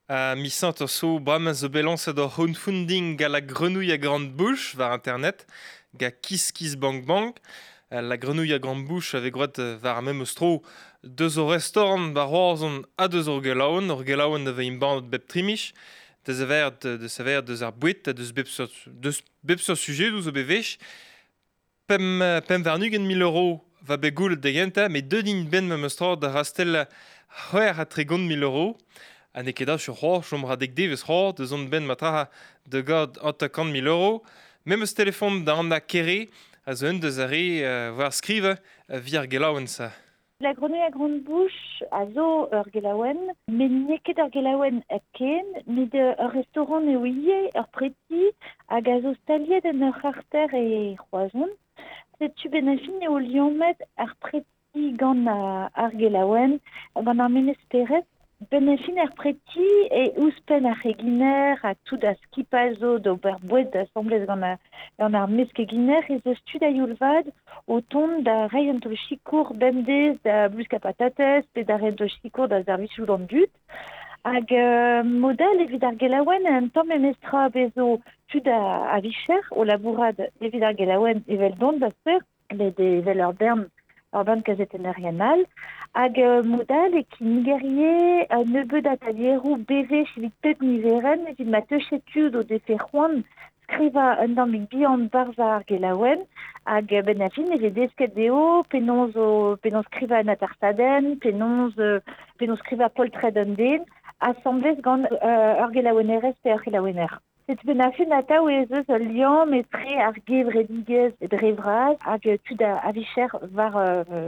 Missant so bram zo belance da crowdfunding ga la grenouille à grande bouche var internet, ga Kiss Kiss Bank Bank. La grenouille à grande bouche avec droit var même stro deux au restaurant bar orzon a deux ur gelaouen da veim band bep trimich, de sever deus ar bouet, deus bep sur sujet douz o bevech, pem varnugen 1000 € va be goulet de genta, mais deux din ben me stro da rastel c'hwer a tregont 1000 €. Anekeda sur chom ra dek devezh de zon ben matra de god atakant 1000 €. Même ce téléphone d'an a kere, a zo un deus are war skrive via gelaouen sa. La grenouille à grande bouche a zo ur gelaouen, mais neket ur gelaouen a ken, mais de ur restaurant ne oie ur preti hag a zo staliet en ur arter e c'hoazon. Setu benafin eo liommet ar preti gant ar gelaouen, gant ar menesteret, benafin ar preti e ouspen ar eginer a tout da skipazo d'ober boued d'assemblez gant ar mesk eginer e zo stud a youlvad o tont da reiñ an to chikour bemdez da bluska patates pe da reiñ to chikour da zervichou d'an dut. Hag model evit ar gelaouen un tamm emestra bezo tud a vicher o labourad evit ar gelaouen evel dont da sper, met evel ur bern kazetenerianal, hag modal e ki nigerie nebeud da talierou bevech evit pep niveren evit ma teuchetud o defe c'hoant skriva un dammig bihan barza ar gelaouen, hag benafin evit desket deo penons skriva an atarsaden, penons skriva poltred an den, assemblez gant ur gelaouenerez pe ur gelaouener. C'est benafin ataou ez eus ul liam etre ar gevredigez drevraz hag tud a vicher var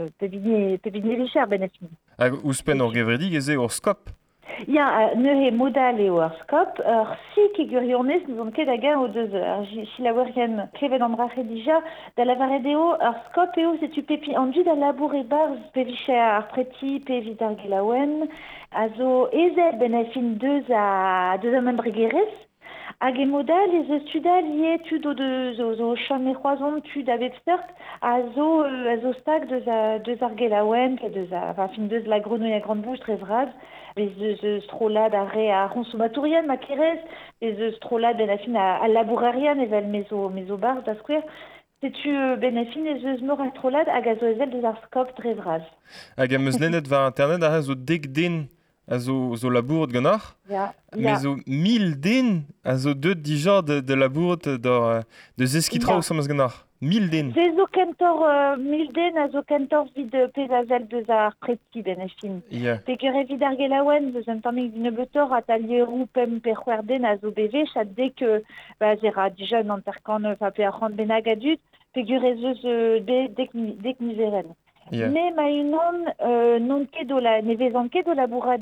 pevine vicher benafin. Hag ouspen ur gevredigez ur skop. Ya, neuze modal eo ur skop, ur sik e gurionez nous on ket hag o deus si laouerien klevet an brache dija, da lavaret eo ur skop eo setu pepi an dud a labour e barz pe vicher ar preti pe evit ar gelaouen, a zo ezel benafin deus a membregerez, hag e modal ez eus tudal ie tud o deus zo chom e c'hoazon tud a bep seurt a zo stag deus ar gelaouen pe deus la grenouille à grande bouche tre vraz, ez eus trolad a re a consomatourian ma kerez, ez eus trolad benafin a labourarian evel mezo barz da skouer. Setu benafin ez eus meur a trolad hag a zo ezel deus ar skop dre vraz. Hag am eus lennet var internet a zo dek den a zo labouret gannoc'h, mais zo 1000 den a zo deud dija de labouret de zeskitra o samaz gannoc'h. 1000 den. Se zo kentor 1000 den a zo kentor vid pez a zel deus ar preti benafin. Pegur evit ar gelaouen deus un tammig din betor a talierou pem per c'hwer den a zo bevech a dek zera dija an terkan pa pe a c'hant benag a dud, pegur ez eus dek niveren. Mais ma unan non ket ne vezan ket o labourad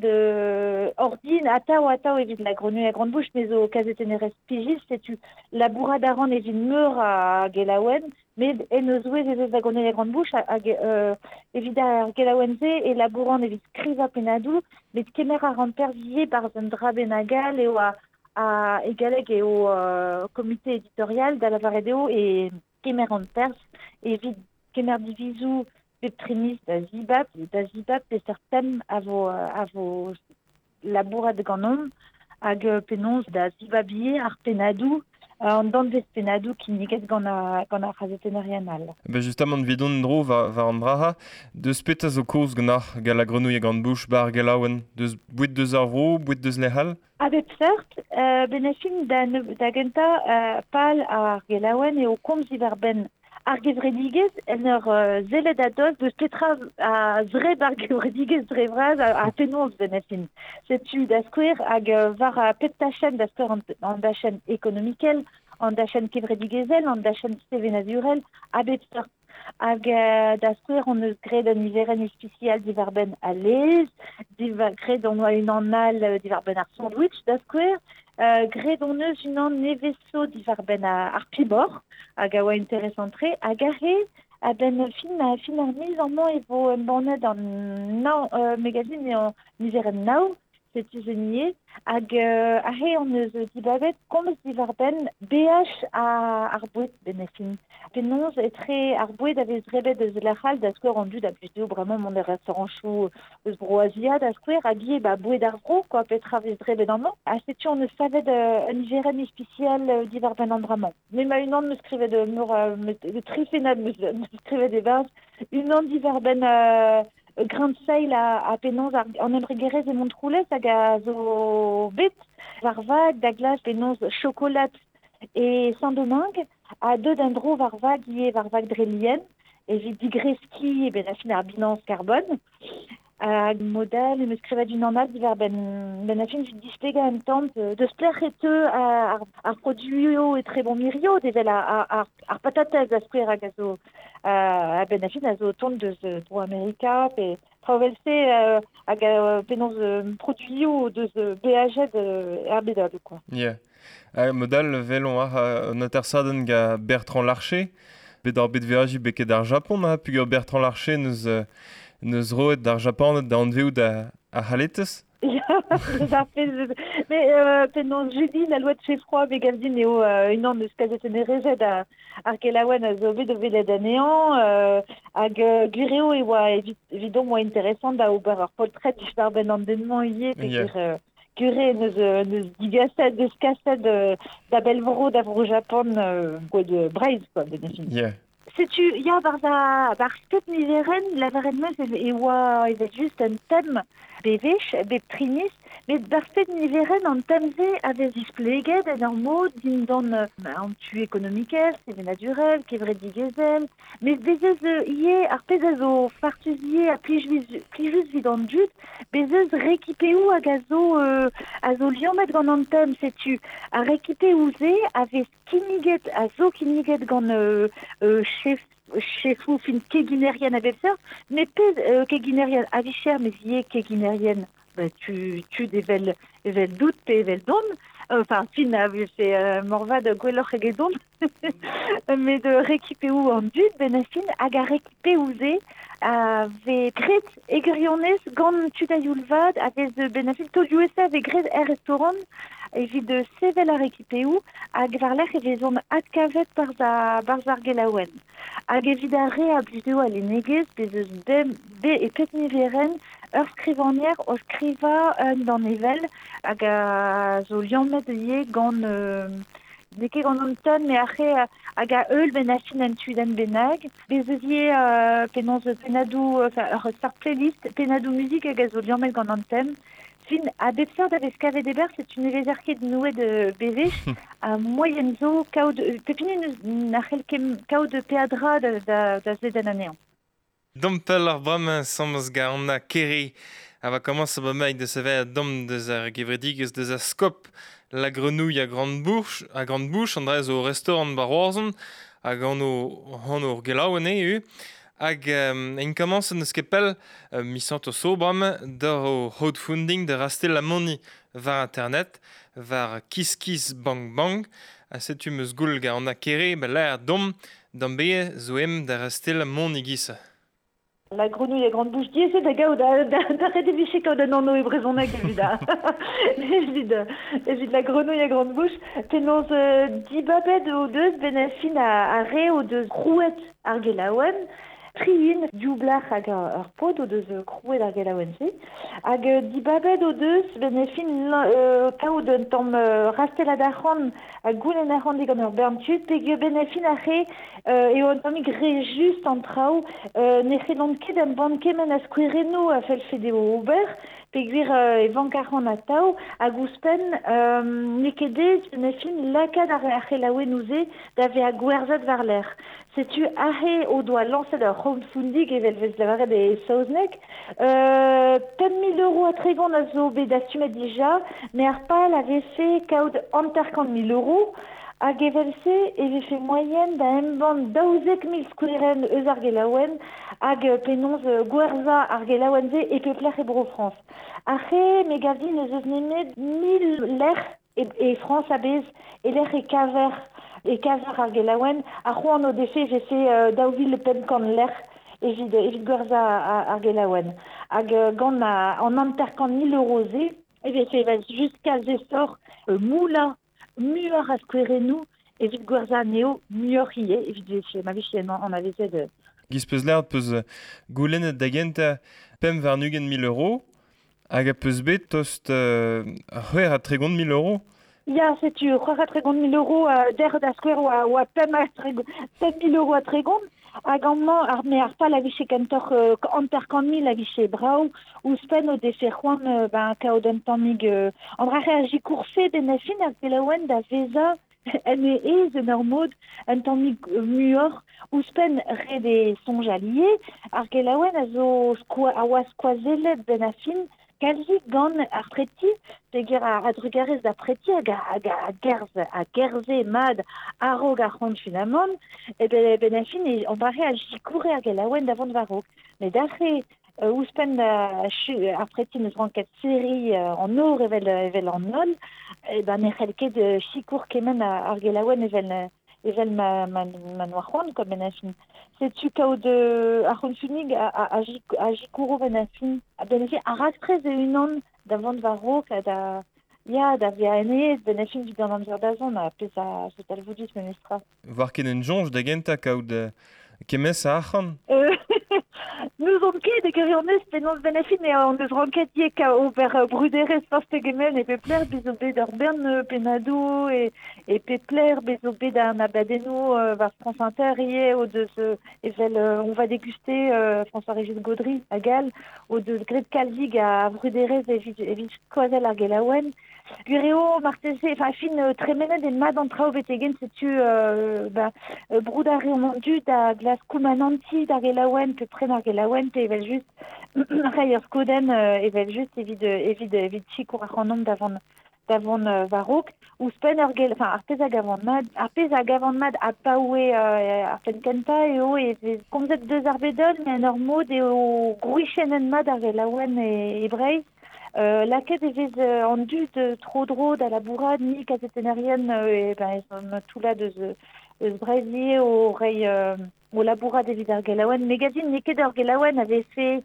ordin atao evit la grenouille à grande bouche, mais o kazetenerez pijis, setu labourad a ran evit meur a gelaouen, mais en eus ouez ez eus la grenouille à grande bouche evit ar gelaouen ze e labouran evit skriva penadou, met kemer a ran pervier bar un dra benagal eo a egaleg eo komite editorial da lavaret eo e kemer an pers evit kemer divizou pep tremis da zibab pe certem a vo labourad ganon hag penons da zibabier ar penadou an danvez penadou ki neget gant ar kazetenerianal. Justement vidon dro va an braha, deus pet a zo koz gannoc'h gal la grenouille à grande bouche bar gelaouen, deus boued deus ar vro, boued deus lehal. A bep seurt, benafin da genta pal ar gelaouen eo komz iver ben ar gevredigez en ur zelet a doz deus petra a zreb ar gevredigez dre vraz a penons benafin. Setu da skouer hag var a pet tachenn da skouer an dachenn ekonomikel, an dachenn kevredigezel, an dachenn stevenazurel, a bep seurt. Hag da skouer on eus gret an iveren especial divar ben a lez, gret on oa un al divar ben ar sandwich da skouer, gret on eus un nevezo divar ben ar pibor, hag a oa interesantre, hag a re a ben fin ar miz an man e vo embannet an magazine e an niveren nao, setuzenier, ahe on eus dibabet komz divarben BH ar boued benefin. Penons etre ar boued avez rebet eus lachal da skwer an dud a plutôt vraiment mon restaurant chou eus broazia da skwer a gie boued ar bro, quoi, petra vez rebet an man. A setu on eus savet un geren especial divarben an dramant. Mais ma une an me skrivet de trifenad me skrivet des bases, une an divarben grain de seil à Penons en embregerez et Montroulet hag a zo bet varvag da glas Penons chocolat et Saint-Domingue a deux d'endro varvag lié varvag drelien et j'ai digreski et ben a fin ar binance carbone modèle et me skrivet d'une annat diver ben a fin j'ai displega un temps de splerreteux ar produio et très bon mirio devel ar patatez a skwer hag a zo ben a fin a zo tont deus dro Amerika pe travelse hag a penons produio deus BHZ erbedad quoi. Yeah. Modal velon ar notersaden ga Bertrand Larcher, bet ar bet veaji beket ar Japon, pug Bertrand Larcher neus roet d'ar Japon da anveo da haletes. Mais penons jeudi la loi de chez froid begavdin eo une an eus kazet enerezet ar gelaouenn a zo bet o velet anean hag gureo e oa evidon moa intéressant da ober ar poltret difar ben an denman ie gure neus digaset deus kaset da belvro da vro Japon de Breiz quoi benefin. Yeah. Setu ya bar sket niveren la varen meus e oa evet just un thème bevech bet trinis mais bar sket niveren an temze avez displeget en ar mod din don an tu ekonomikez, c'est naturel, kevret digezel, mais bezez ie ar pez a zo fartuzie a plijus vid an dud, bezez rekipeu hag a zo liomet gant an tem, setu a rekipeu ze avez kiniget a zo kiniget gant chefou fin keginerien a bepser, mais pez keginerien a vicher, mais ie keginerien tu devel dout pe evel don, enfin fin avait fait morvad gwelloc'h eg edon, mais de rekipeu an dud ben a fin hag a rekipeu ze ave gret egrionez gant tudaioulvad avez ben a fin to USA ave gret restaurant evit de sevel a rekipeu hag varlec'h evez on adkavet barz ar gelaouenn. Hag evit a re a blideo a lenegez bezeus be e pet niveren ur skrivanier o skriva d'an evel hag a zo liammet ie gant neke gant an ton me ache hag a eul ben a fin an tudan benag bezeus ie penons penadou ur star playlist penadou musik hag a zo liammet gant an tem fin a bepser da vez kavet eber c'est une vezerket nouet bevech a moyen zo kaout pepini na c'helkem kaout peadra da zedan anean. Dompel ar brame samz ga an a kere a va commence ba meid de sever dom deus ar gevredigez deus a skop la grenouille a grande bouche an dreiz o restaurant bar oarzon hag an o gelaouenn eo hag en commence neus kepel misant o so brame d'ar o crowdfunding de rastel amoni var internet var kiss bang bang a setu meus goul ga an a kere l'air dom beie zo em da rastel amoni gisa. La grenouille à grande bouche, c'est da gao da redevichet kao da nano e brezoneg evida. Evit la grenouille à grande bouche, penons dibabet o deus ben a fin a re o deus krouet ar gelaouenn, triin dioublar hag ar pod o deus krouet ar gelaouenn se, hag dibabet o deus ben a fin kao d'un tamm rastel ad arran a goulen arran digant ur berntud, peg ben a fin a re eo an tammig re just an trao ne c'hellont ket an bant kemen a skouereno a fel fedeo ober, peg vir e vankaran a tao hag ouspen ne kedez ben a fin lakad ar c'helaouenn ouze da ve a gwerzet war l'er. Setu ahe o doa lancet ur crowdfunding evel vez lavaret e saozneg 10 000 € a tregon a zo bet da stumet dija, mais ar pal a vefe kaout anter 50 000 € hag evelse eve fe moyen da emban 12 000 skoueren eus ar gelaouenn hag penons gwerza ar gelaouenn ze e pepler e bro France. Ache me gavdin eus eus nemet 1000 ler e France a bez e ler e kaver ar gelaouenn a c'hoant o defe vefe daouvil le penkan ler evit gwerza ar gelaouenn hag gant an anter 10 000 € ze vez fait jusqu'à zesor moula muor à squerenou et vite gwerza neo muor ie et vite fait ma vie on avait fait de Giz peus lert peus goulennet da genta pem war nugen 1000 €, hag a peus bet tost c'hwer a tregont 1000 €. ya c'est tu crois à 30 000 € d'air da square ou à pem à 7 000 € à tregont agamment mais pas la vie chez Cantor antercanmi la vie chez Brau ou spen au défait Juan ben kaoden tamig andra réagi coursé des nafines à Pelawen da veza NE de normod un tamig muor ou spen re des songes alliés argelawen a zo a was quazelet benafine Kalzik gant ar preti, peogwir a drugarez da preti hag a gerze mad arog ar c'hant finamon, e ben afin on bare a jikoure ar gelaouenn davant varog. Mais d'après ouspenn ar preti neus ranket seri an or evel an ol, e ben ne c'hell ket jikour kemen ar gelaouenn evel ma noarc'hoant, comme ben afin. C'est-tu kao de Arronfunig a jikouro ben afin, ben afin a raktrez e unan davant varog da via ene ben afin vid an amzer da zon a pez a zetal voudus menestra. War ken en jonj da genta kaout kemez a achan. Nous on ket de gerionez penaos ben afin e an eus ranket ie kao ber bruderez pastegemen e pepler bezo bet ur bern penado e pepler bezo bet an abadenno var France Inter ie o deus evel on va déguster François-Régis Gaudry a gal o deus gret kalzig a bruderez evit koazel ar gelaouenn. Gureo marteze, enfin fin tremenet en mad an trao betegen setu broud ar reomandu da glas koumananti d'ar gelaouenn pe pren ar gelaouenn pe evel just reier skoden evel just evit chikour ar c'hanom davant varok ou spen ar pez a gavant mad a paoue ar penkenta eo e komzet deus ar bedol mais an ur mod eo grouichen en mad ar gelaouenn e breiz. Laket evez an dud tro dro da labourad ni kazetenarien tout là deus breizier o rei o labourad evit ar gelaouenn. Megazin neket ar gelaouenn avait fait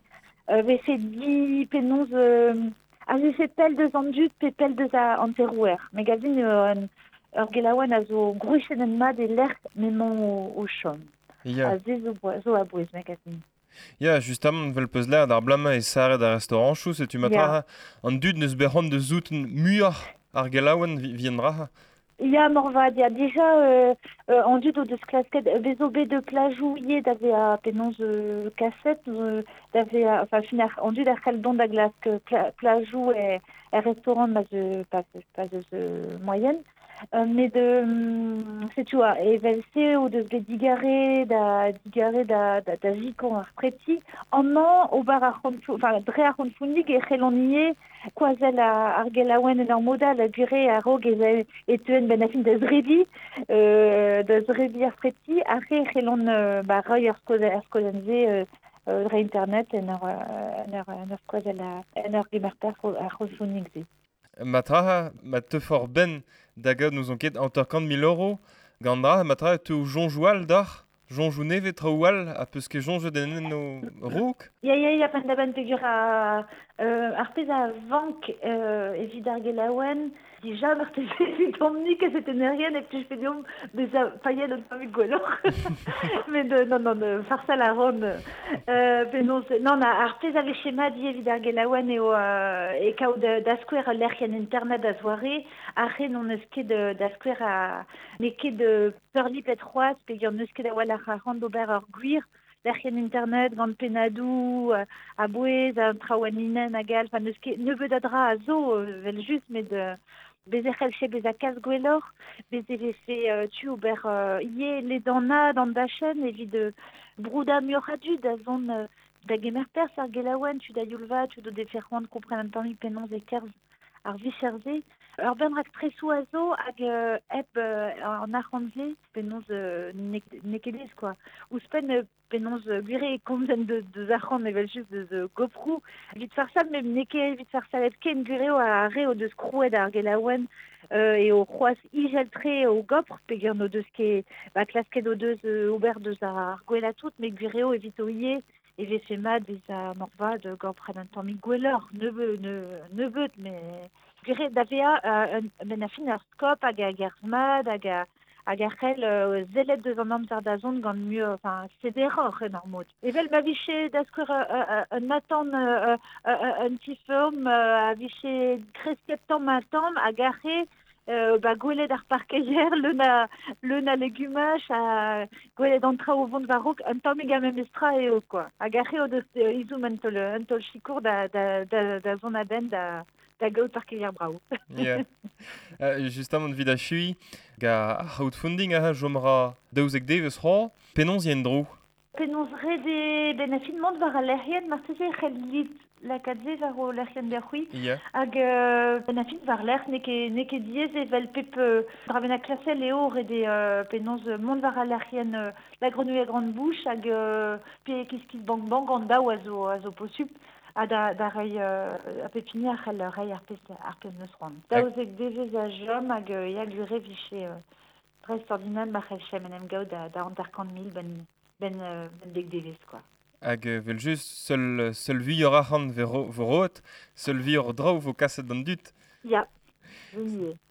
10 penons avait fait pel deus an dud pe pel deus an terouer. Megazin ar gelaouenn a zo grouichen en mad e lerk memon o chom. A ze zo a bouez megazin. Ya, justement, vel peus lert ar blama e sare da restaurantchou, setu matra an dud neus berc'hant de zouten muioc'h ar gelaouenn viendraha. Ya morvad, ya deja an dud o deus klasket bezo bet de plajou ie d'ave a penons kaset d'ave a an dud ar kaldon da glask plajou e restaurant ma pas moyenne. Mais c'est tu vois evel se ou deus bet digare da jikon ar preti amman o bar ar dre ar c'hontfounig e c'hellon ie koazel ar gelaouenn en ur modal a gure a rog e teuen ben afin da zredi ar preti a c'hellon roi ar skoden ze dre internet en ur koazel en ur gemarter ar c'hontfounig ze. Matra, ma teufor ben da gad nous on ket anter 1000 €, gandra, matra tu jonjoual d'ar, jonjou nevet traoual a peus ket jonjou den no rouk. Ya pen da ben pegur ar pez a vank evit ar gelaouenn, déjà marteze evit omnik a zetenerien e plij pediom bez a paiel an famig gwelloc'h. Mais non, farsal a ron. Non, ar pez a vechemadi evit ar gelaouenn eo e kao da skouer lerk an internet a zoare, arre non eus ket da skouer a ne ket de peurli pet c'hoaz pegur neus ket a wal ar ran d'ober ur gwir, lerken internet, gant penadou, a bouez, a traouaninen, a gal, neus ket nebeud a dra a zo, vel just, met bez e c'hellche bez a kas gwelloc'h, bez e vefe tu ober ie ledana d'an dachen, evit brouda muoradud da zon da gemer pers ar gelaouenn, tu da youlva, tu do defer c'hoant kompren an tamik penons e kerz ar vicherze. Ur ben rak tresou a zo hag eb an archanze penons nekelez, quoi. Ouspen penons gure komzen de archan evel just de goprou. Vit farsal mem neke vit farsal et ken gureo a re o deus krouet ar gelaouenn e o c'hoaz ijeltre o gopr pegur no deus ket klasket o deus ober deus ar gwella tout, me gureo evit o ie et j'ai fait ma des à Morva de Gorpren un temps Migueler, ne veut, mais gré d'avea ben a fin ar skop hag a gerzmad hag a c'hell zelet deus an amzer da zon gant mieux, enfin, c'est des rares en armod. Evel ma viché d'askur un atan un petit film a viché kresket tamm a tamm hag a ba gwelet ar parkeier leun a legumaj a gwelet an traoù vont varok un tamm egam estra eo, quoi. Hag a o deus izoum un tol chikour da zon aden da gaout parkeier brao. Yeah. Justement, vid a chui, ga crowdfunding a jomra daouzek deus c'hoar, penons yen dro. Penaos de ben a fin mont war a lerc'hen, mar teze c'hell lit lakadze war o lerc'hen berc'hui, Yeah. hag ben a fin war lerc'h ne ket diez evel pep draven a klasel eo de penaos mont war a lerc'hen la grenouille a grande bouche hag pe kiskis bank an daou a zo posup a da rei a pepini a c'hell rei ar pez neus roan. Daouzek devez a jom hag ya gure viché prest ordinal ma c'hell chem en em gao da anterkant mil ben dek devez, quoi. Hag vel just seul vuioc'h ac'han vorot, seul vuioc'h draoù vo kaset d'an dud. Ya, je n'y ai.